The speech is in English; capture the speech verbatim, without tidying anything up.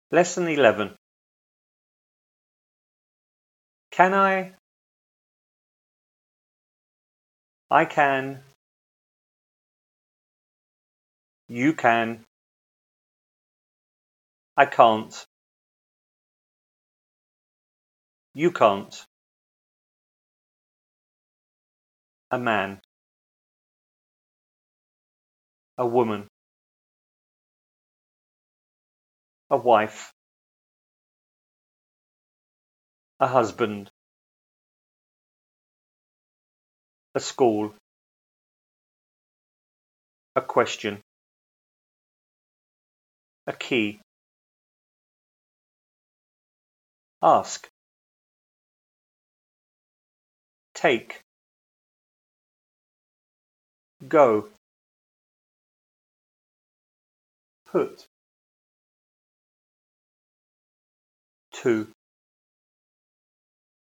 Lesson eleven. Can I? I can. You can. I can't. You can't. A man. A woman. A wife. A husband. A school. A question. A key. Ask. Take. Go. Put. To.